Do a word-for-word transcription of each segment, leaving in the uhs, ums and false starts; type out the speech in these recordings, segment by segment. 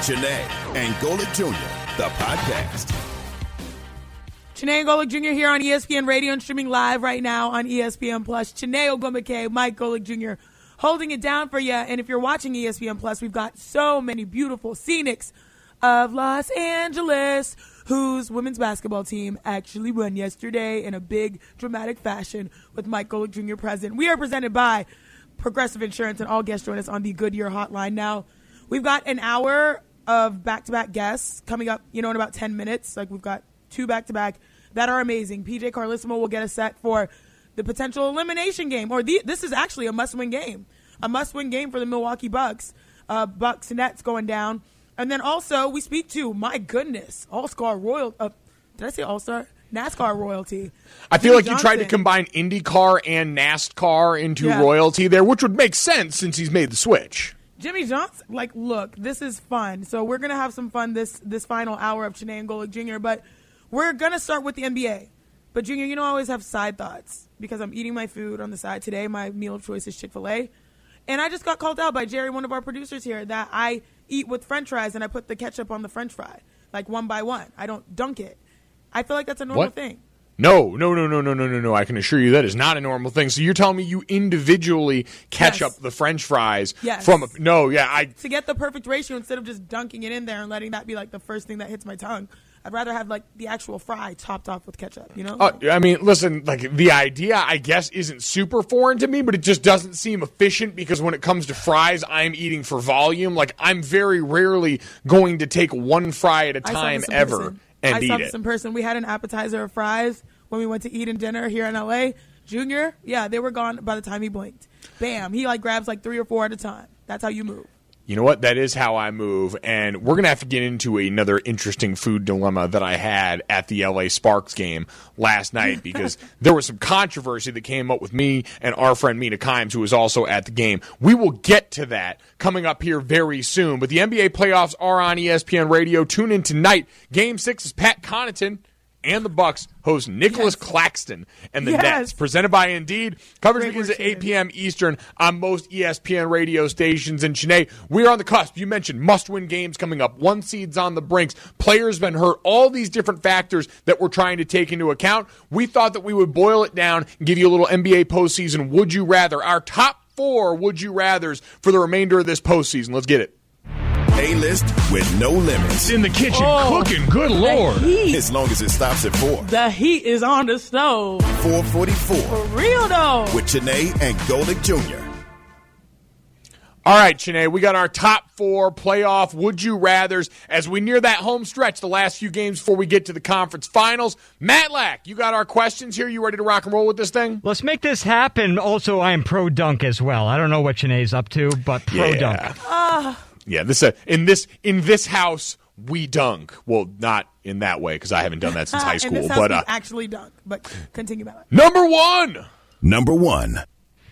Chiney and Golic Junior, the podcast. Chiney and Golic Junior here on E S P N Radio and streaming live right now on E S P N Plus. Chiney Ogwumike, Mike Golic Junior holding it down for you. And if you're watching E S P N Plus, we've got so many beautiful scenics of Los Angeles, whose women's basketball team actually won yesterday in a big, dramatic fashion with Mike Golic Junior present. We are presented by Progressive Insurance, and all guests join us on the Goodyear Hotline. Now, we've got an hour of back-to-back guests coming up, you know, in about ten minutes. Like, we've got two back-to-back that are amazing. P J Carlesimo will get us set for the potential elimination game, or the, this is actually a must-win game, a must-win game for the Milwaukee Bucks. Uh, Bucks Nets going down. And then also we speak to, my goodness, All-Star Royal. Uh, did I say All-Star? NASCAR royalty. I feel Jimmy like Johnson. you tried to combine IndyCar and NASCAR into Yeah. royalty there, which would make sense since he's made the switch. Jimmy Johnson, like, look, this is fun. So we're going to have some fun this this final hour of Chiney and Golic Junior, but we're going to start with the N B A. But, Junior, you know I always have side thoughts because I'm eating my food on the side. Today, my meal of choice is Chick-fil-A. And I just got called out by Jerry, one of our producers here, that I eat with French fries and I put the ketchup on the French fry, like one by one. I don't dunk it. I feel like that's a normal What? thing. No, no, no, no, no, no, no, no. I can assure you that is not a normal thing. So you're telling me you individually catch Yes. up the French fries Yes. from a – no, yeah, I To get the perfect ratio, instead of just dunking it in there and letting that be like the first thing that hits my tongue, I'd rather have like the actual fry topped off with ketchup, you know? Uh, I mean, listen, like the idea, I guess, isn't super foreign to me, but it just doesn't seem efficient because when it comes to fries, I'm eating for volume. Like, I'm very rarely going to take one fry at a I saw time this in ever person. and I eat saw it. this in person. We had an appetizer of fries when we went to eat in dinner here in L A. Junior, yeah, they were gone by the time he blinked. Bam, he like grabs like three or four at a time. That's how you move. You know what? That is how I move, and we're going to have to get into another interesting food dilemma that I had at the L A Sparks game last night because there was some controversy that came up with me and our friend Mina Kimes, who was also at the game. We will get to that coming up here very soon, but the N B A playoffs are on E S P N Radio. Tune in tonight. Game six is Pat Connaughton and the Bucks host Nicholas Yes. Claxton and the Yes. Nets. Presented by Indeed. Coverage Great begins work, at eight Shannon. p.m. Eastern on most E S P N radio stations. And Chiney, we're on the cusp. You mentioned must-win games coming up. One seed's on the brinks. Players been hurt. All these different factors that we're trying to take into account. We thought that we would boil it down and give you a little N B A postseason would you rather. Our top four would you rathers for the remainder of this postseason. Let's get it. A-list with no limits. In the kitchen Oh. cooking, good Lord. Heat. As long as it stops at four. The heat is on the stove. four forty-four For real though. with Chiney and Golic Junior All right, Chiney, we got our top four playoff would-you-rathers as we near that home stretch, the last few games before we get to the conference finals. Matlack, you got our questions here. You ready to rock and roll with this thing? Let's make this happen. Also, I am pro-dunk as well. I don't know what Chiney's up to, but pro-dunk. Yeah, yeah this, uh, in this in this house, we dunk. Well, not in that way because I haven't done that since high In school. this house, But we uh, actually dunk. But continue, Matt. number one. Number one.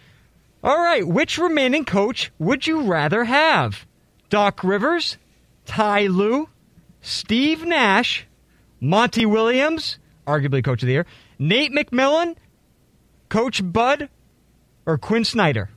All right, which remaining coach would you rather have? Doc Rivers, Ty Lue, Steve Nash, Monty Williams, arguably coach of the year, Nate McMillan, Coach Bud, or Quinn Snyder?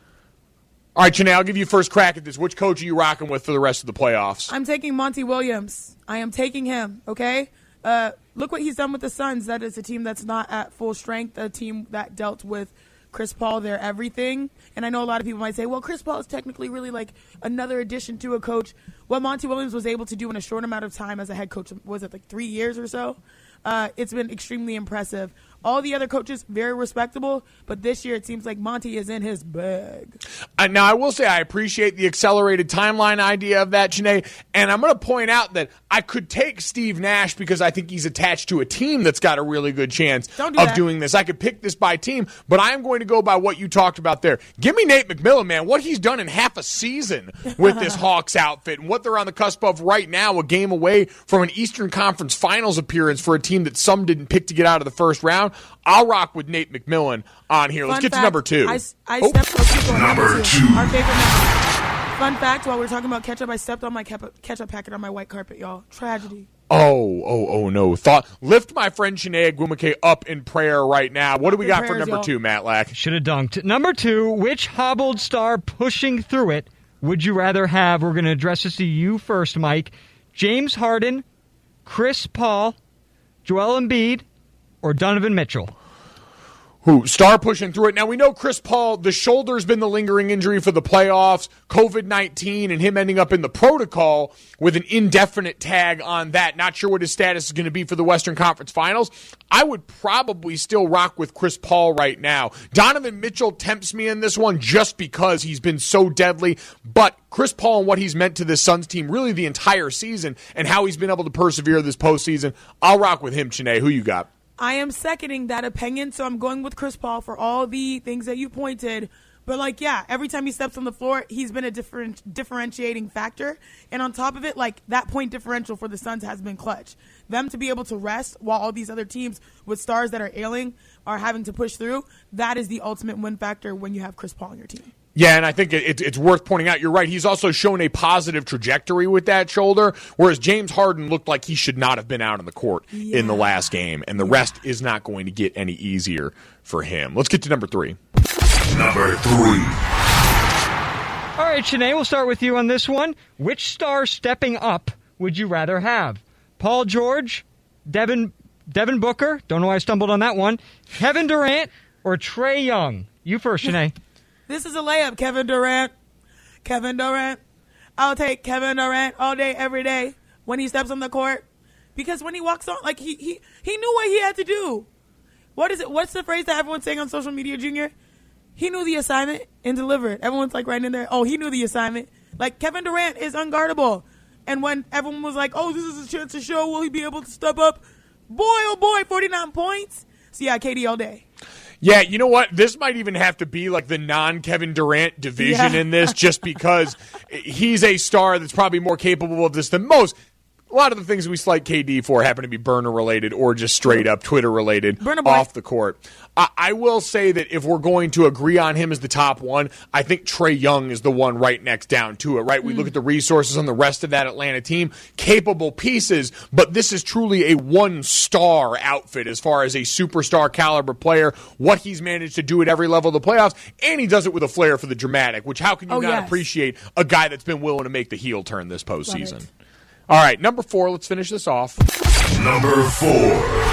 All right, Chiney, I'll give you first crack at this. Which coach are you rocking with for the rest of the playoffs? I'm taking Monty Williams. I am taking him, okay? Uh, look what he's done with the Suns. That is a team that's not at full strength, a team that dealt with Chris Paul, their everything. And I know a lot of people might say, well, Chris Paul is technically really like another addition to a coach. What Monty Williams was able to do in a short amount of time as a head coach, was it like three years or so? Uh, it's been extremely impressive. All the other coaches, very respectable, but this year it seems like Monty is in his bag. Uh, now, I will say I appreciate the accelerated timeline idea of that, Chiney, and I'm going to point out that I could take Steve Nash because I think he's attached to a team that's got a really good chance Don't do of that. doing this. I could pick this by team, but I am going to go by what you talked about there. Give me Nate McMillan, man, what he's done in half a season with this Hawks outfit and what they're on the cusp of right now, a game away from an Eastern Conference Finals appearance for a team that some didn't pick to get out of the first round. I'll rock with Nate McMillan on here. Let's Fun get fact, to number two. I, I Oh. stepped okay, go on, Number two. Our favorite number. Fun fact, while we we're talking about ketchup, I stepped on my ketchup ketchup packet on my white carpet, y'all. Tragedy. Oh, oh, oh, no. Thought, lift my friend Chiney Ogwumike up in prayer right now. What do we In got for prayers, number y'all. two, Matlack? Should have dunked. Number two, which hobbled star pushing through it would you rather have, we're going to address this to you first, Mike, James Harden, Chris Paul, Joel Embiid, or Donovan Mitchell? Who, star pushing through it. Now, we know Chris Paul, the shoulder's been the lingering injury for the playoffs, covid nineteen, and him ending up in the protocol with an indefinite tag on that. Not sure what his status is going to be for the Western Conference Finals. I would probably still rock with Chris Paul right now. Donovan Mitchell tempts me in this one just because he's been so deadly, but Chris Paul and what he's meant to this Suns team really the entire season and how he's been able to persevere this postseason, I'll rock with him, Chiney. Who you got? I am seconding that opinion, so I'm going with Chris Paul for all the things that you pointed. But, like, yeah, every time he steps on the floor, he's been a different differentiating factor. And on top of it, like, that point differential for the Suns has been clutch. Them to be able to rest while all these other teams with stars that are ailing are having to push through, that is the ultimate win factor when you have Chris Paul on your team. Yeah, and I think it, it's worth pointing out, you're right, he's also shown a positive trajectory with that shoulder, whereas James Harden looked like he should not have been out on the court yeah. in the last game, and the yeah. rest is not going to get any easier for him. Let's get to number three. Number three. All right, Chiney, we'll start with you on this one. Which star stepping up would you rather have? Paul George, Devin, Devin Booker, don't know why I stumbled on that one, Kevin Durant, or Trae Young? You first, Chiney. This is a layup, Kevin Durant. Kevin Durant. I'll take Kevin Durant all day, every day when he steps on the court. Because when he walks on, like, he he, he knew what he had to do. What is it? What's the phrase that everyone's saying on social media, Junior? He knew the assignment and delivered. Everyone's, like, right in there. Oh, he knew the assignment. Like, Kevin Durant is unguardable. And when everyone was like, oh, this is a chance to show, will he be able to step up? Boy, oh, boy, forty-nine points. So, yeah, K D all day. Yeah, you know what? This might even have to be like the non-Kevin Durant division yeah. in this, just because he's a star that's probably more capable of this than most. A lot of the things we slight K D for happen to be burner-related or just straight-up Twitter-related off the court. I-, I will say that if we're going to agree on him as the top one, I think Trae Young is the one right next down to it, right? We mm. look at the resources on the rest of that Atlanta team, capable pieces, but this is truly a one-star outfit as far as a superstar caliber player, what he's managed to do at every level of the playoffs, and he does it with a flair for the dramatic, which how can you oh, not yes. appreciate a guy that's been willing to make the heel turn this postseason? All right, number four, let's finish this off. Number four.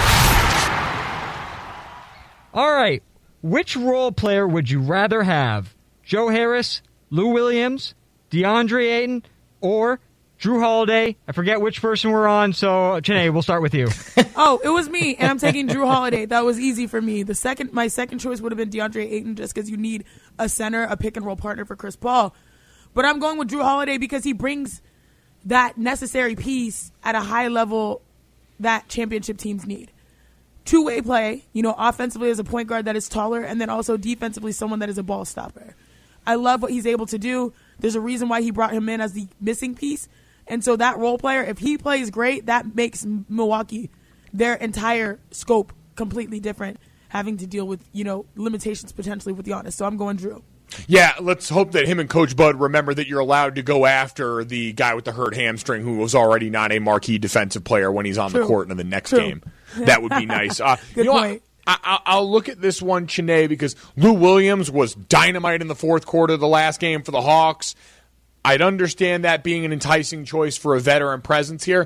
All right, which role player would you rather have? Joe Harris, Lou Williams, DeAndre Ayton, or Drew Holiday? I forget which person we're on, so Chiney, we'll start with you. Oh, it was me, and I'm taking Drew Holiday. That was easy for me. The second, my second choice would have been DeAndre Ayton just because you need a center, a pick-and-roll partner for Chris Paul. But I'm going with Drew Holiday because he brings that necessary piece at a high level that championship teams need. Two-way play, you know, offensively as a point guard that is taller, and then also defensively someone that is a ball stopper. I love what he's able to do. There's a reason why he brought him in as the missing piece. And so that role player, if he plays great, that makes Milwaukee, their entire scope, completely different, having to deal with, you know, limitations potentially with Giannis. So I'm going Drew. Yeah, let's hope that him and Coach Bud remember that you're allowed to go after the guy with the hurt hamstring who was already not a marquee defensive player when he's on True. the court in the next True. game. That would be nice. Uh, Good you know point. What? I, I'll look at this one, Chiney, because Lou Williams was dynamite in the fourth quarter of the last game for the Hawks. I'd understand that being an enticing choice for a veteran presence here.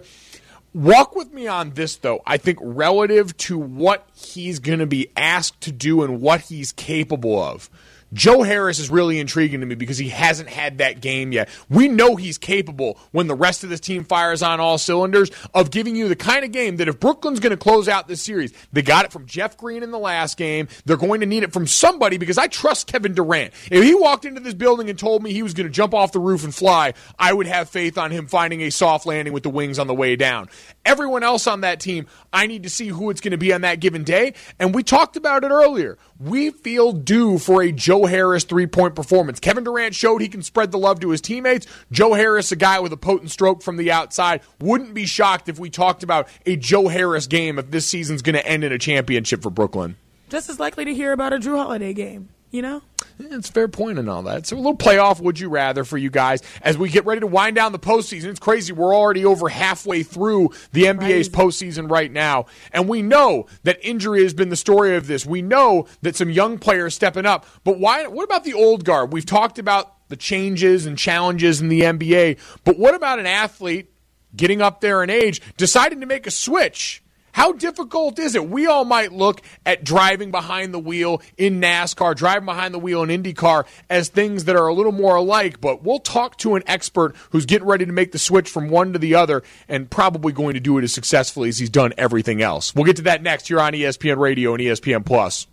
Walk with me on this, though. I think relative to what he's going to be asked to do and what he's capable of, Joe Harris is really intriguing to me because he hasn't had that game yet. We know he's capable, when the rest of this team fires on all cylinders, of giving you the kind of game that if Brooklyn's going to close out this series, they got it from Jeff Green in the last game. They're going to need it from somebody because I trust Kevin Durant. If he walked into this building and told me he was going to jump off the roof and fly, I would have faith on him finding a soft landing with the wings on the way down. Everyone else on that team, I need to see who it's going to be on that given day. And we talked about it earlier. We feel due for a Joe Harris three-point performance. Kevin Durant showed he can spread the love to his teammates. Joe Harris, a guy with a potent stroke from the outside. Wouldn't be shocked if we talked about a Joe Harris game if this season's going to end in a championship for Brooklyn. Just as likely to hear about a Drew Holiday game, you know? It's a fair point and all that. So a little playoff would you rather for you guys as we get ready to wind down the postseason. It's crazy. We're already over halfway through the N B A's postseason right now. And we know that injury has been the story of this. We know that some young players stepping up. But why? What about the old guard? We've talked about the changes and challenges in the N B A. But what about an athlete getting up there in age, deciding to make a switch? How difficult is it? We all might look at driving behind the wheel in NASCAR, driving behind the wheel in IndyCar as things that are a little more alike, but we'll talk to an expert who's getting ready to make the switch from one to the other and probably going to do it as successfully as he's done everything else. We'll get to that next here on E S P N Radio and E S P N Plus.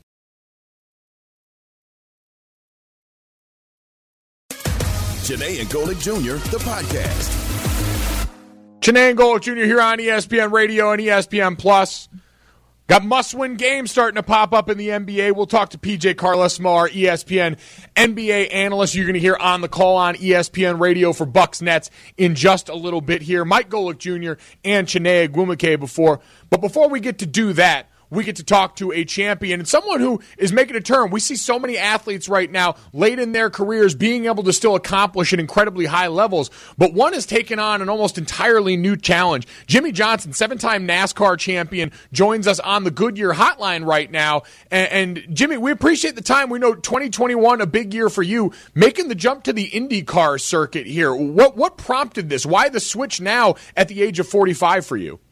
Janae and Golick Junior, the podcast. Janae and Golick Junior here on E S P N Radio and E S P N Plus. Got must-win games starting to pop up in the N B A. We'll talk to P J Carlesimo, our E S P N N B A analyst. You're going to hear on the call on E S P N Radio for Bucks Nets in just a little bit here. Mike Golick Junior and Chiney Ogwumike before. But before we get to do that, we get to talk to a champion and someone who is making a turn. We see so many athletes right now late in their careers being able to still accomplish at incredibly high levels, but one has taken on an almost entirely new challenge. Jimmie Johnson, seven-time NASCAR champion, joins us on the Goodyear hotline right now. And, and Jimmy, we appreciate the time. We know twenty twenty-one, a big year for you, making the jump to the IndyCar circuit here. What, what prompted this? Why the switch now at the age of forty-five for you?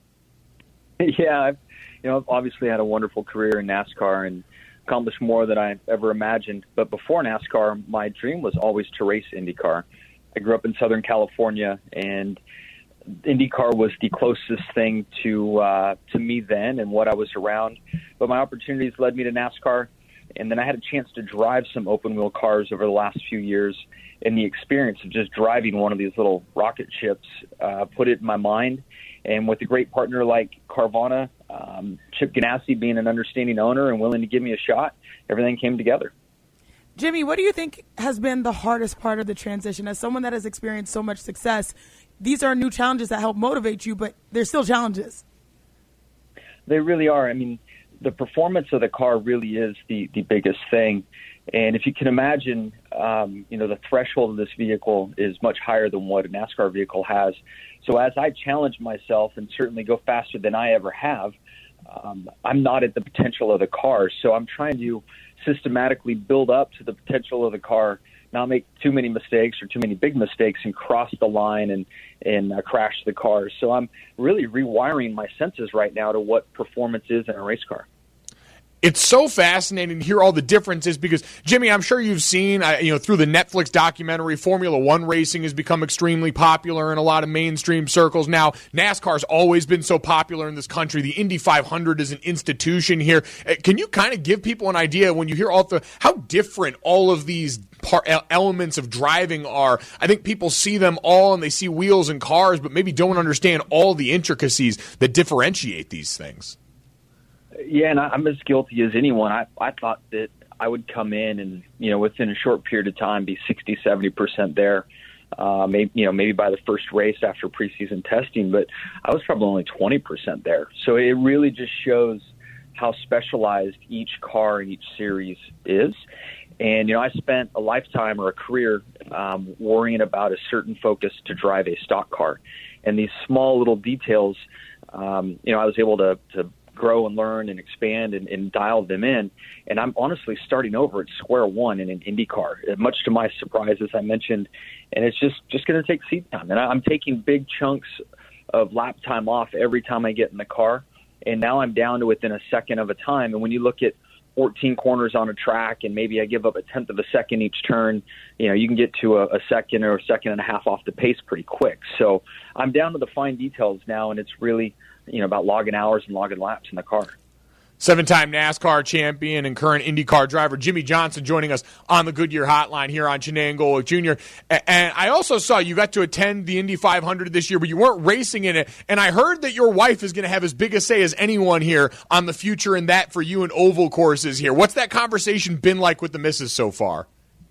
Yeah, I've You know, I've obviously had a wonderful career in NASCAR and accomplished more than I ever imagined. But before NASCAR, my dream was always to race IndyCar. I grew up in Southern California, and IndyCar was the closest thing to uh, to me then and what I was around. But my opportunities led me to NASCAR, and then I had a chance to drive some open-wheel cars over the last few years. And the experience of just driving one of these little rocket ships uh, put it in my mind. And with a great partner like Carvana, um, Chip Ganassi being an understanding owner and willing to give me a shot, everything came together. Jimmy, what do you think has been the hardest part of the transition? As someone that has experienced so much success, these are new challenges that help motivate you, but they're still challenges. They really are. I mean, the performance of the car really is the, the biggest thing. And if you can imagine, um, you know, the threshold of this vehicle is much higher than what a NASCAR vehicle has. So as I challenge myself and certainly go faster than I ever have, um, I'm not at the potential of the car. So I'm trying to systematically build up to the potential of the car, not make too many mistakes or too many big mistakes and cross the line and, and uh, crash the car. So I'm really rewiring my senses right now to what performance is in a race car. It's so fascinating to hear all the differences because, Jimmy, I'm sure you've seen, uh, you know, through the Netflix documentary, Formula One racing has become extremely popular in a lot of mainstream circles now. NASCAR's always been so popular in this country. The Indy five hundred is an institution here. Uh, can you kind of give people an idea when you hear all the how different all of these par- elements of driving are? I think people see them all and they see wheels and cars, but maybe don't understand all the intricacies that differentiate these things. Yeah, and I'm as guilty as anyone. I, I thought that I would come in and, you know, within a short period of time be sixty, seventy percent there, uh, maybe, you know, maybe by the first race after preseason testing, but I was probably only twenty percent there. So it really just shows how specialized each car in each series is. And, you know, I spent a lifetime or a career um, worrying about a certain focus to drive a stock car. And these small little details, um, you know, I was able to, to grow and learn and expand and, and dial them in. And I'm honestly starting over at square one in an IndyCar, much to my surprise, as I mentioned. And it's just, just going to take seat time. And I'm taking big chunks of lap time off every time I get in the car. And now I'm down to within a second of a time. And when you look at fourteen corners on a track and maybe I give up a tenth of a second each turn, you know, you can get to a, a second or a second and a half off the pace pretty quick. So I'm down to the fine details now, and it's really, you know, about logging hours and logging laps in the car. Seven-time NASCAR champion and current IndyCar driver Jimmie Johnson joining us on the Goodyear Hotline here on Chiney and Golick Junior And I also saw you got to attend the Indy five hundred this year, but you weren't racing in it. And I heard that your wife is going to have as big a say as anyone here on the future in that for you and oval courses here. What's that conversation been like with the missus so far?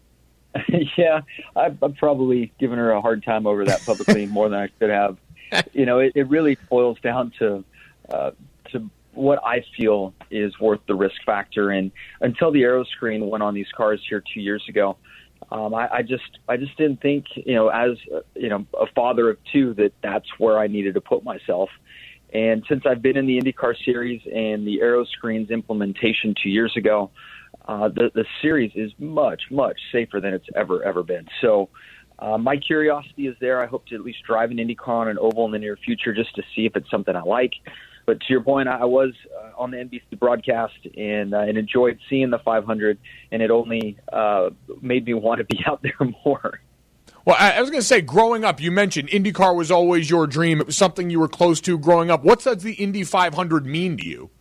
Yeah, I've, I've probably given her a hard time over that publicly more than I should have. You know, it, it really boils down to uh, to what I feel is worth the risk factor. And until the aero screen went on these cars here two years ago, um, I, I just I just didn't think, you know, as uh, you know, a father of two, that that's where I needed to put myself. And since I've been in the IndyCar series and the aero screens implementation two years ago, uh, the, the series is much, much safer than it's ever, ever been. So uh, my curiosity is there. I hope to at least drive an IndyCar on an oval in the near future just to see if it's something I like. But to your point, I was uh, on the N B C broadcast and, uh, and enjoyed seeing the five hundred, and it only uh, made me want to be out there more. Well, I was going to say, growing up, you mentioned IndyCar was always your dream. It was something you were close to growing up. What does the Indy five hundred mean to you?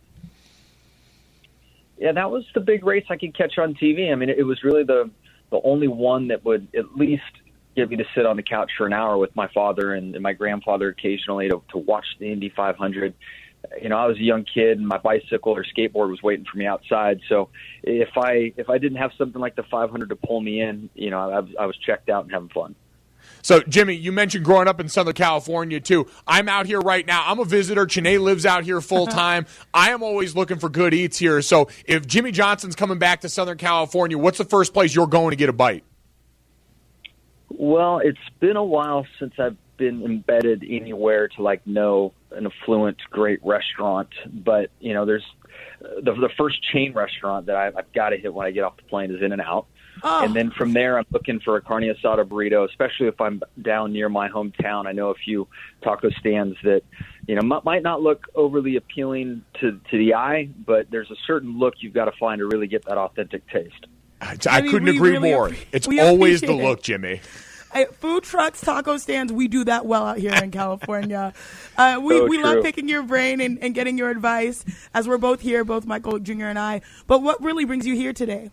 Yeah, that was the big race I could catch on T V. I mean, it was really the the only one that would at least get me to sit on the couch for an hour with my father and, and my grandfather occasionally to, to watch the Indy five hundred. You know, I was a young kid, and my bicycle or skateboard was waiting for me outside. So if I if I didn't have something like the five hundred to pull me in, you know, I, I was checked out and having fun. So, Jimmy, you mentioned growing up in Southern California, too. I'm out here right now. I'm a visitor. Chene lives out here full-time. I am always looking for good eats here. So if Jimmy Johnson's coming back to Southern California, what's the first place you're going to get a bite? Well, it's been a while since I've been embedded anywhere to, like, know an affluent, great restaurant. But, you know, there's the, the first chain restaurant that I've, I've got to hit when I get off the plane is In-N-Out. Oh. And then from there, I'm looking for a carne asada burrito, especially if I'm down near my hometown. I know a few taco stands that, you know, m- might not look overly appealing to, to the eye, but there's a certain look you've got to find to really get that authentic taste. I, I couldn't I mean, agree really more. Appre- it's always the look, Jimmy. I, food trucks, taco stands, we do that well out here in California. Uh, we so we true. love picking your brain and, and getting your advice, as we're both here, both Mike Golic Junior and I. But what really brings you here today?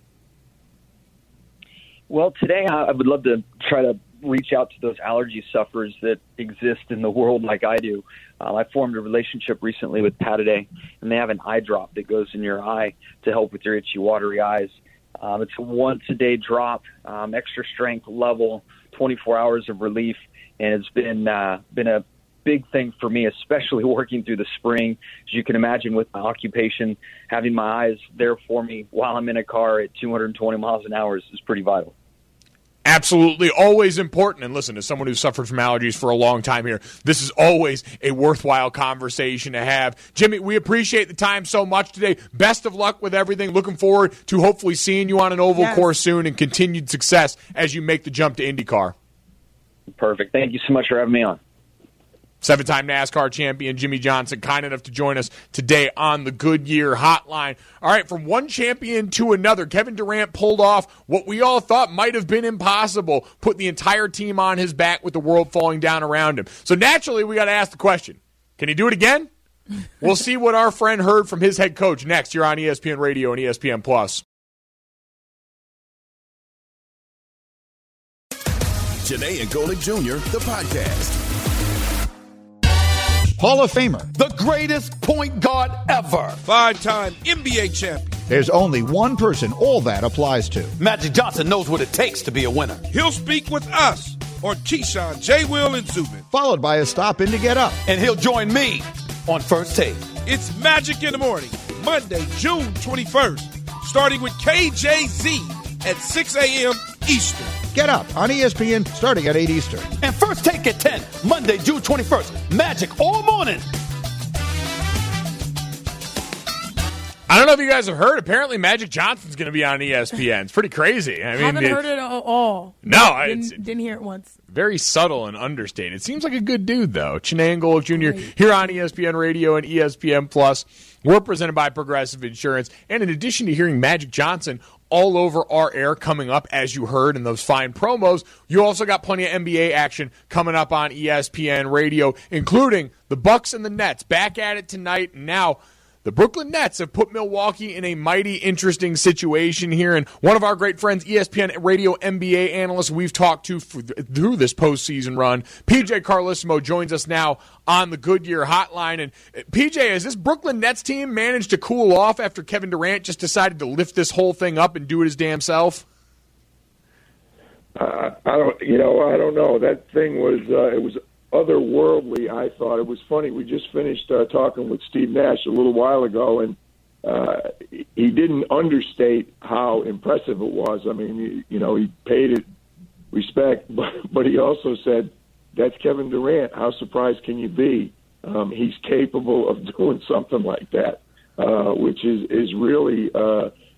Well, today I would love to try to reach out to those allergy sufferers that exist in the world like I do. Uh, I formed a relationship recently with Pataday, and they have an eye drop that goes in your eye to help with your itchy, watery eyes. Um, it's a once-a-day drop, um, extra strength level, twenty-four hours of relief, and it's been uh, been a big thing for me, especially working through the spring. As you can imagine, with my occupation, having my eyes there for me while I'm in a car at two hundred twenty miles an hour is, is pretty vital. Absolutely, always important. And listen, as someone who's suffered from allergies for a long time here, this is always a worthwhile conversation to have. Jimmy, we appreciate the time so much today. Best of luck with everything. Looking forward to hopefully seeing you on an oval yes. course soon and continued success as you make the jump to IndyCar. Perfect. Thank you so much for having me on. Seven-time NASCAR champion Jimmy Johnson, kind enough to join us today on the Goodyear Hotline. All right, from one champion to another, Kevin Durant pulled off what we all thought might have been impossible, put the entire team on his back with the world falling down around him. So naturally, we got to ask the question, can he do it again? We'll see what our friend heard from his head coach next here on E S P N Radio and E S P N Plus. Janae and Golic Junior, the podcast. Hall of Famer. The greatest point guard ever. Five-time N B A champion. There's only one person all that applies to. Magic Johnson knows what it takes to be a winner. He'll speak with us on Keyshawn, J. Will, and Zubin. Followed by a stop in to get up. And he'll join me on First Take. It's Magic in the Morning, Monday, June twenty-first, starting with K J Z at six a.m. Eastern. Get up on E S P N starting at eight Eastern. And First Take at ten, Monday, June twenty-first. Magic all morning. I don't know if you guys have heard. Apparently, Magic Johnson's going to be on E S P N. It's pretty crazy. I mean, haven't it, heard it at all. No, didn't, it's didn't hear it once. Very subtle and understated. It seems like a good dude, though. Chiney and Golic Junior Right. Here on E S P N Radio and E S P N Plus. We're presented by Progressive Insurance. And in addition to hearing Magic Johnson all over our air coming up, as you heard in those fine promos, you also got plenty of N B A action coming up on E S P N Radio, including the Bucks and the Nets back at it tonight. And now the Brooklyn Nets have put Milwaukee in a mighty interesting situation here. And one of our great friends, E S P N Radio N B A analyst we've talked to through this postseason run, P J Carlissimo, joins us now on the Goodyear Hotline. And P J, has this Brooklyn Nets team managed to cool off after Kevin Durant just decided to lift this whole thing up and do it his damn self? Uh, I don't, you know, I don't know. That thing was, uh, it was otherworldly. I thought it was funny. We just finished uh, talking with Steve Nash a little while ago, and uh, he didn't understate how impressive it was. I mean, you, you know, he paid it respect, but, but he also said, "That's Kevin Durant. How surprised can you be? Um, he's capable of doing something like that," uh, which is is really uh,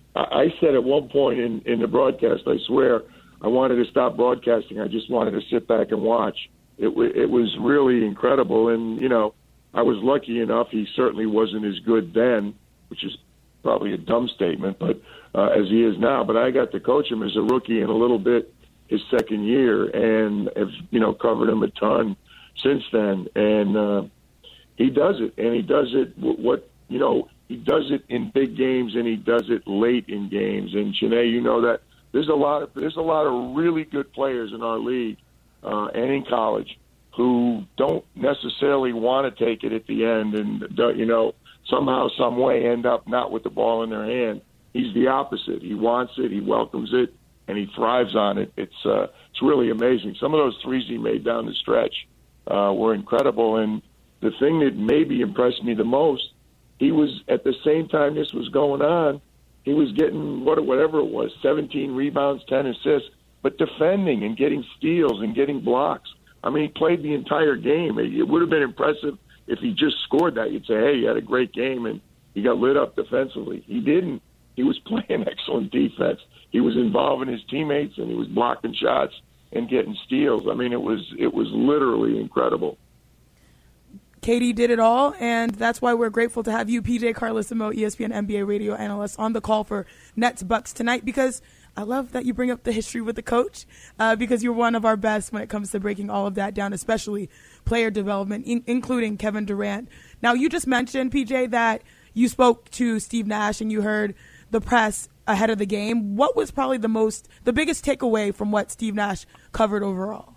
I, I said at one point in, in the broadcast, I swear, I wanted to stop broadcasting. I just wanted to sit back and watch. It, w- it was really incredible. And, you know, I was lucky enough. He certainly wasn't as good then, which is probably a dumb statement, but uh, as he is now. But I got to coach him as a rookie and a little bit his second year, and have, you know, covered him a ton since then. And uh, he does it, and he does it what, you know, he does it in big games, and he does it late in games. And Janae, you know that there's a lot of there's a lot of really good players in our league uh, and in college who don't necessarily want to take it at the end, and you know, somehow, some way, end up not with the ball in their hand. He's the opposite. He wants it, he welcomes it, and he thrives on it. It's uh, it's really amazing. Some of those threes he made down the stretch uh, were incredible, and the thing that maybe impressed me the most, he was, at the same time this was going on, he was getting what whatever it was, seventeen rebounds, ten assists, but defending and getting steals and getting blocks. I mean, he played the entire game. It would have been impressive if he just scored that. You'd say, hey, he had a great game, and he got lit up defensively. He didn't. He was playing excellent defense. He was involving his teammates, and he was blocking shots and getting steals. I mean, it was it was literally incredible. K D did it all, and that's why we're grateful to have you, P J Carlesimo, E S P N N B A radio analyst, on the call for Nets Bucks tonight, because I love that you bring up the history with the coach, uh, because you're one of our best when it comes to breaking all of that down, especially player development, in- including Kevin Durant. Now, you just mentioned, P J, that you spoke to Steve Nash and you heard the press ahead of the game. What was probably the most, the biggest takeaway from what Steve Nash covered overall?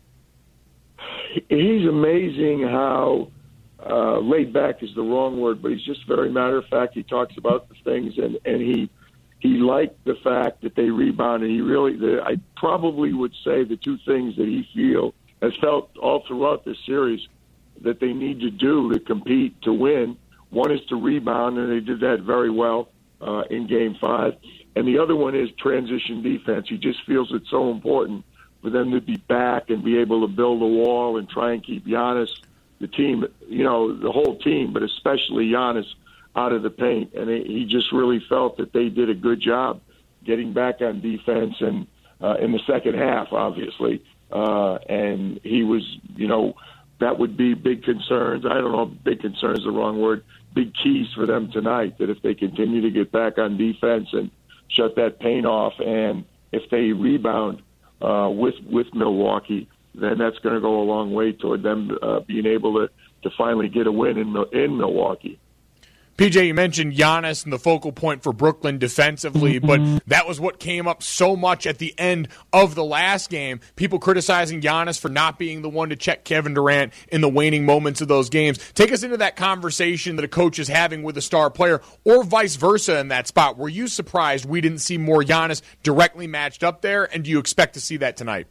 He's amazing how uh, laid back is the wrong word, but he's just very matter of fact. He talks about the things, and, and he he liked the fact that they rebounded. He really, the, I probably would say the two things that he feel has felt all throughout this series that they need to do to compete to win. One is to rebound, and they did that very well uh, in Game Five. And the other one is transition defense. He just feels it's so important for them to be back and be able to build a wall and try and keep Giannis, the team, you know, the whole team, but especially Giannis, out of the paint. And he just really felt that they did a good job getting back on defense, and uh, in the second half, obviously. Uh, and he was, you know, that would be big concerns. I don't know, big concerns is the wrong word. Big keys for them tonight, that if they continue to get back on defense and shut that paint off, and if they rebound uh, with with Milwaukee, then that's going to go a long way toward them uh, being able to, to finally get a win in in Milwaukee. P J, you mentioned Giannis and the focal point for Brooklyn defensively, but that was what came up so much at the end of the last game. People criticizing Giannis for not being the one to check Kevin Durant in the waning moments of those games. Take us into that conversation that a coach is having with a star player, or vice versa in that spot. Were you surprised we didn't see more Giannis directly matched up there, and do you expect to see that tonight?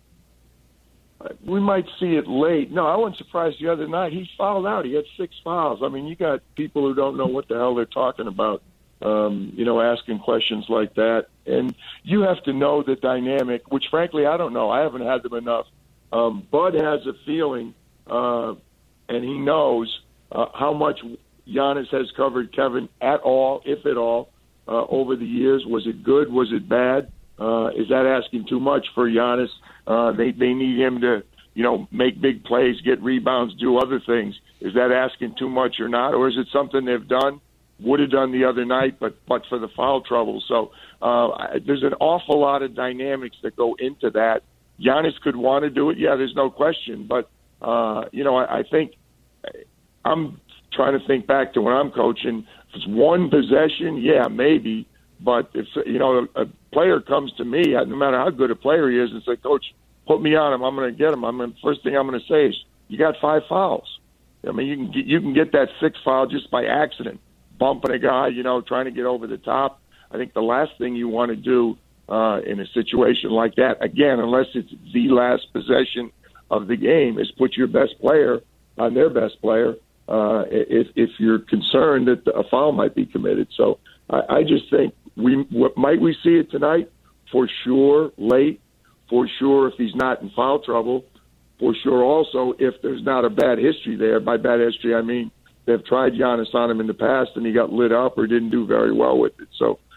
We might see it late. No, I wasn't surprised the other night. He fouled out. He had six fouls. I mean, you got people who don't know what the hell they're talking about, um, you know, asking questions like that. And you have to know the dynamic, which, frankly, I don't know. I haven't had them enough. Um, Bud has a feeling, uh, and he knows uh, how much Giannis has covered Kevin at all, if at all, uh, over the years. Was it good? Was it bad? Uh, is that asking too much for Giannis? Uh, they they need him to, you know, make big plays, get rebounds, do other things. Is that asking too much or not? Or is it something they've done, would have done the other night, but but for the foul trouble? So uh, I, there's an awful lot of dynamics that go into that. Giannis could want to do it, yeah, there's no question. But, uh, you know, I, I think I'm trying to think back to when I'm coaching. If it's one possession, yeah, maybe. But if, you know, a player comes to me, no matter how good a player he is, and say, Coach, put me on him, I'm going to get him. I'm gonna, first thing I'm going to say is, you got five fouls. I mean, you can get, you can get that sixth foul just by accident, bumping a guy, you know, trying to get over the top. I think the last thing you want to do uh, in a situation like that, again, unless it's the last possession of the game, is put your best player on their best player uh, if, if you're concerned that a foul might be committed. So I, I just think, We what, might we see it tonight? For sure, late. For sure, if he's not in foul trouble. For sure, also, if there's not a bad history there. By bad history, I mean they've tried Giannis on him in the past, and he got lit up or didn't do very well with it. So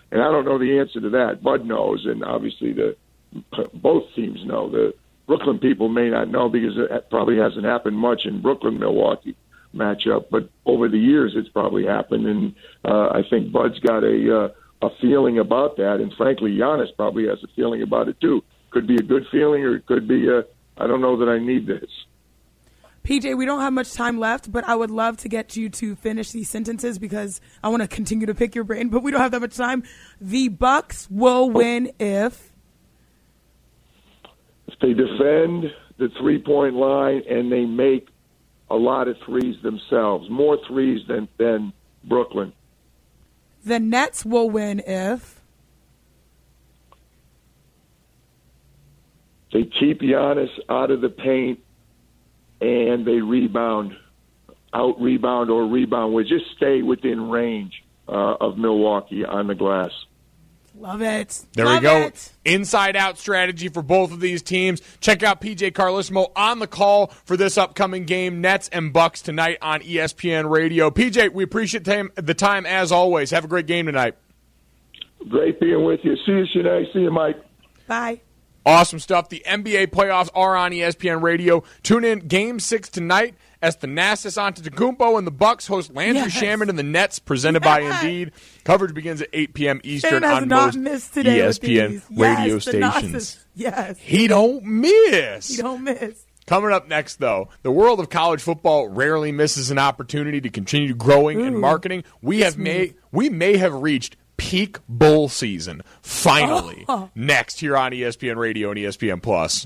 And I don't know the answer to that. Bud knows, and obviously the both teams know. The Brooklyn people may not know because it probably hasn't happened much in Brooklyn-Milwaukee matchup, but over the years it's probably happened, and uh, I think Bud's got a uh, a feeling about that, and frankly, Giannis probably has a feeling about it too. Could be a good feeling, or it could be a, I don't know that I need this. P J, we don't have much time left, but I would love to get you to finish these sentences because I want to continue to pick your brain, but we don't have that much time. The Bucks will win if... If they defend the three-point line and they make a lot of threes themselves, more threes than, than Brooklyn. The Nets will win if... They keep Giannis out of the paint and they rebound, out-rebound or rebound, will just stay within range uh, of Milwaukee on the glass. Love it. There Love we go. It. Inside-out strategy for both of these teams. Check out P J Carlesimo on the call for this upcoming game, Nets and Bucks tonight on E S P N Radio. P J, we appreciate the time as always. Have a great game tonight. Great being with you. See you, Sinead. See you, Mike. Bye. Awesome stuff. The N B A playoffs are on E S P N Radio. Tune in Game six tonight as Thanasis Antetokounmpo and the Bucks host Landry Yes. Shamet and the Nets, presented by Indeed. Coverage begins at eight p.m. Eastern Shane has on not most missed today E S P N with these. radio Yes, stations. Thanasis. Yes. He don't miss. You don't miss. Coming up next, though, the world of college football rarely misses an opportunity to continue growing and Ooh. marketing. We have may we may have reached peak bowl season finally. Oh. Next here on E S P N Radio and E S P N Plus.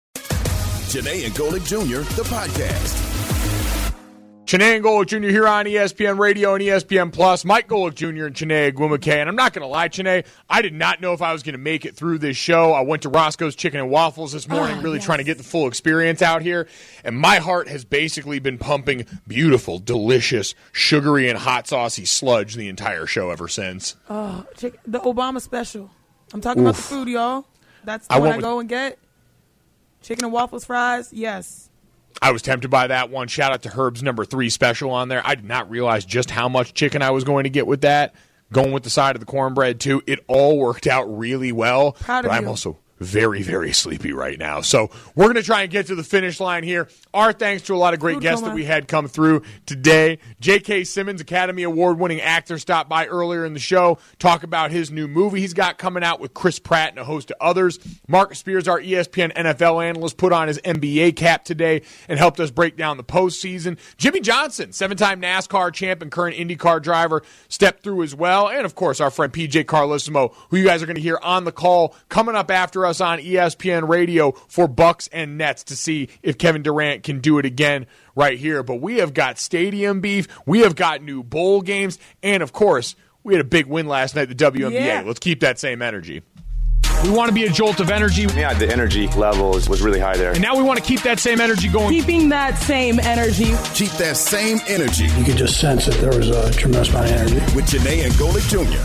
Janae and Golick Junior, the podcast. Chiney and Golick Junior here on E S P N Radio and E S P N Plus. Mike Golick Junior and Chiney Agwumake. And I'm not going to lie, Chiney, I did not know if I was going to make it through this show. I went to Roscoe's Chicken and Waffles this morning, Oh, really yes. trying to get the full experience out here. And my heart has basically been pumping beautiful, delicious, sugary, and hot saucy sludge the entire show ever since. Oh, chick- the Obama special. I'm talking about the Oof. food, y'all. That's the I one went I with- go and get. Chicken and waffles, fries. Yes. I was tempted by that one. Shout out to Herb's number three special on there. I did not realize just how much chicken I was going to get with that. Going with the side of the cornbread, too. It all worked out really well. Proud of but I'm you. also very, very sleepy right now. So we're going to try and get to the finish line here. Our thanks to a lot of great Food guests coma. that we had come through today. J K. Simmons, Academy Award-winning actor, stopped by earlier in the show, talk about his new movie he's got coming out with Chris Pratt and a host of others. Marcus Spears, our E S P N N F L analyst, put on his N B A cap today and helped us break down the postseason. Jimmy Johnson, seven-time NASCAR champ and current IndyCar driver, stepped through as well. And, of course, our friend P J Carlesimo, who you guys are going to hear on the call, coming up after us on E S P N Radio for Bucks and Nets to see if Kevin Durant can do it again right here. But we have got stadium beef. We have got new bowl games. And, of course, we had a big win last night at the W N B A. Yeah. Let's keep that same energy. We want to be a jolt of energy. Yeah, the energy level was, was really high there. And now we want to keep that same energy going. Keeping that same energy. Keep that same energy You could just sense that there was a tremendous amount of energy. with Janae and Golick Junior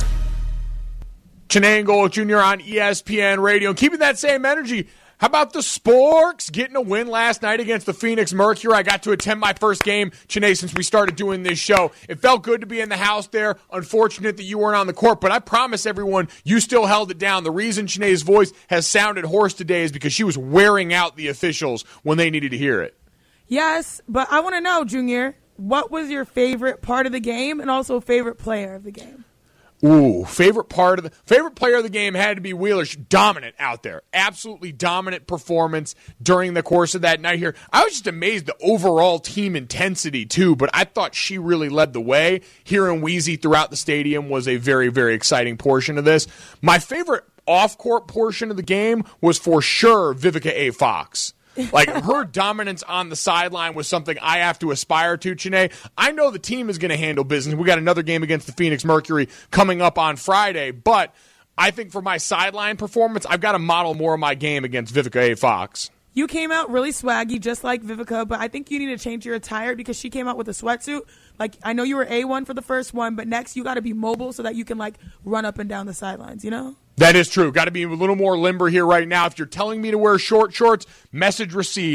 Chiney and Golick Junior on E S P N Radio. And keeping that same energy, how about the Sporks getting a win last night against the Phoenix Mercury? I got to attend my first game, Chiney, since we started doing this show. It felt good to be in the house there. Unfortunate that you weren't on the court, but I promise everyone you still held it down. The reason Chiney's voice has sounded hoarse today is because she was wearing out the officials when they needed to hear it. Yes, but I want to know, Junior, what was your favorite part of the game and also favorite player of the game? Ooh, favorite part of the favorite player of the game had to be Wheeler. She- Dominant out there. Absolutely dominant performance during the course of that night here. I was just amazed the overall team intensity too, but I thought she really led the way. Hearing Wheezy throughout the stadium was a very, very exciting portion of this. My favorite off-court portion of the game was for sure Vivica A. Fox. Like, her dominance on the sideline was something I have to aspire to, Chiney. I know the team is going to handle business. We got another game against the Phoenix Mercury coming up on Friday, but I think for my sideline performance, I've got to model more of my game against Vivica A. Fox. You came out really swaggy, just like Vivica, but I think you need to change your attire because she came out with a sweatsuit. Like, I know you were A one for the first one, but next you got to be mobile so that you can, like, run up and down the sidelines, you know? That is true. Got to be a little more limber here right now. If you're telling me to wear short shorts, message received.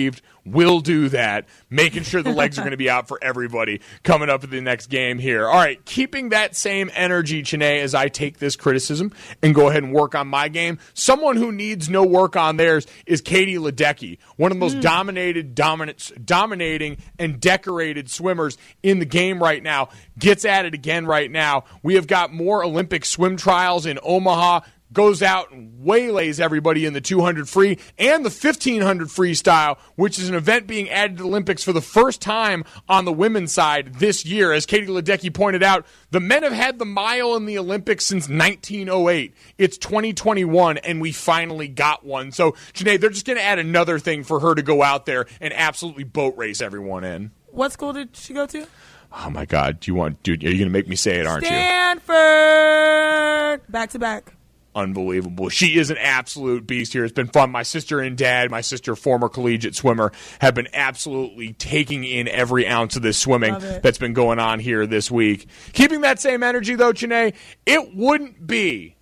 will do that, making sure the legs are going to be out for everybody coming up at the next game here. All right, keeping that same energy, Chiney, as I take this criticism and go ahead and work on my game. Someone who needs no work on theirs is Katie Ledecky, one of the most mm. dominated, dominant, dominating, and decorated swimmers in the game right now. Gets at it again right now. We have got more Olympic swim trials in Omaha. Goes out and waylays everybody in the two hundred free and the fifteen hundred freestyle, which is an event being added to the Olympics for the first time on the women's side this year. As Katie Ledecky pointed out, the men have had the mile in the Olympics since nineteen oh eight. It's twenty twenty-one, and we finally got one. So, Janae, they're just going to add another thing for her to go out there and absolutely boat race everyone in. What school did she go to? Oh, my God. Do you want, dude, are you going to make me say it, aren't Stanford! you? Stanford! Back to back. Unbelievable. She is an absolute beast here. It's been fun. My sister and dad, my sister, former collegiate swimmer, have been absolutely taking in every ounce of this swimming that's been going on here this week. Keeping that same energy, though, Chiney, it wouldn't be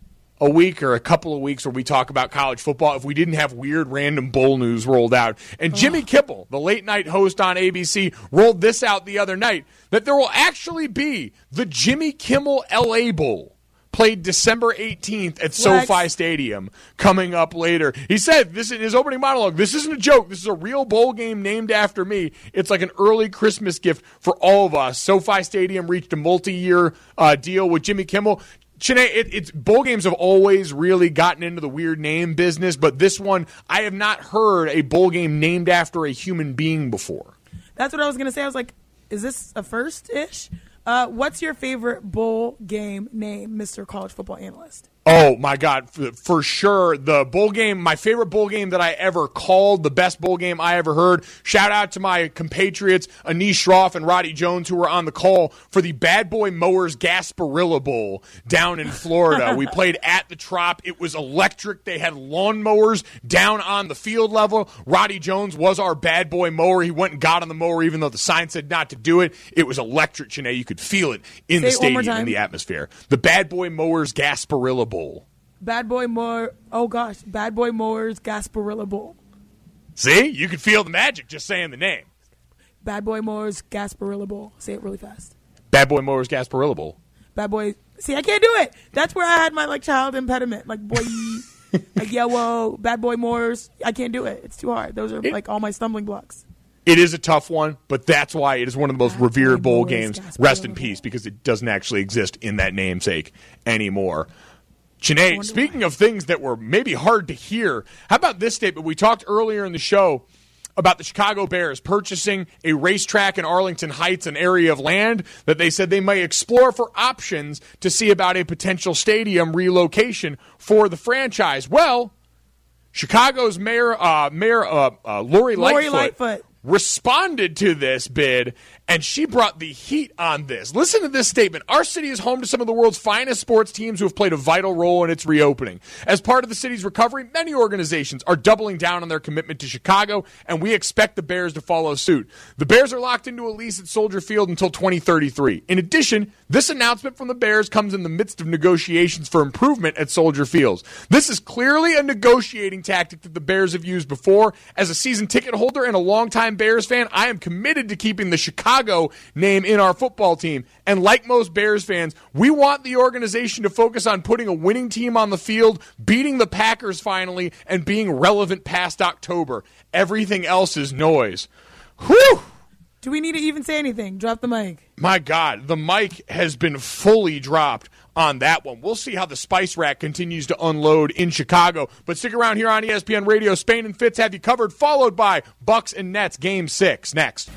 a week or a couple of weeks where we talk about college football if we didn't have weird random bowl news rolled out. And Jimmy Kimmel, the late night host on A B C, rolled this out the other night, that there will actually be the Jimmy Kimmel L A Bowl, played December eighteenth at Flex. SoFi Stadium coming up later. He said, this in his opening monologue, this isn't a joke. This is a real bowl game named after me. It's like an early Christmas gift for all of us. SoFi Stadium reached a multi-year uh, deal with Jimmy Kimmel. Chiney, it, it's bowl games have always really gotten into the weird name business, but this one, I have not heard a bowl game named after a human being before. That's what I was going to say. I was like, is this a first-ish? Uh, what's your favorite bowl game name, Mister College Football Analyst? Oh, my God, for, for sure. The bowl game, my favorite bowl game that I ever called, the best bowl game I ever heard. Shout out to my compatriots, Anish Shroff and Roddy Jones, who were on the call for the Bad Boy Mowers Gasparilla Bowl down in Florida. We played at the Trop. It was electric. They had lawnmowers down on the field level. Roddy Jones was our bad boy mower. He went and got on the mower even though the sign said not to do it. It was electric, Chiney. You could feel it in Say the stadium, in the atmosphere. The Bad Boy Mowers Gasparilla Bowl. Bad Boy Mower, oh gosh, Bad Boy Mowers Gasparilla Bowl. See? You could feel the magic just saying the name. Bad Boy Mowers Gasparilla Bowl. Say it really fast. Bad Boy Mowers Gasparilla Bowl. Bad Boy, see, I can't do it. That's where I had my like child impediment. Like boy, like yeah, whoa, Bad Boy Mowers. I can't do it. It's too hard. Those are it, like all my stumbling blocks. It is a tough one, but that's why it is one of the most Bad revered bowl games. Rest in peace, because it doesn't actually exist in that namesake anymore. Chiney, speaking why. of things that were maybe hard to hear, how about this statement? We talked earlier in the show about the Chicago Bears purchasing a racetrack in Arlington Heights, an area of land that they said they may explore for options to see about a potential stadium relocation for the franchise. Well, Chicago's mayor, uh, Mayor uh, uh, Lori, Lori Lightfoot, Lightfoot responded to this bid, and she brought the heat on this. Listen to this statement. Our city is home to some of the world's finest sports teams who have played a vital role in its reopening. As part of the city's recovery, many organizations are doubling down on their commitment to Chicago, and we expect the Bears to follow suit. The Bears are locked into a lease at Soldier Field until twenty thirty-three. In addition, this announcement from the Bears comes in the midst of negotiations for improvement at Soldier Field. This is clearly a negotiating tactic that the Bears have used before. As a season ticket holder and a longtime Bears fan, I am committed to keeping the Chicago name in our football team. And like most Bears fans, we want the organization to focus on putting a winning team on the field, beating the Packers finally, and being relevant past October. Everything else is noise. Whew! Do we need to even say anything? Drop the mic. My God, the mic has been fully dropped on that one. We'll see how the Spice Rack continues to unload in Chicago. But stick around here on E S P N Radio. Spain and Fitz have you covered, followed by Bucks and Nets Game six next.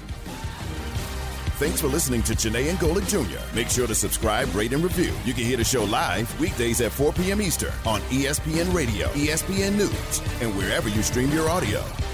Thanks for listening to Chiney and Golic Junior Make sure to subscribe, rate, and review. You can hear the show live weekdays at four p.m. Eastern on E S P N Radio, E S P N News, and wherever you stream your audio.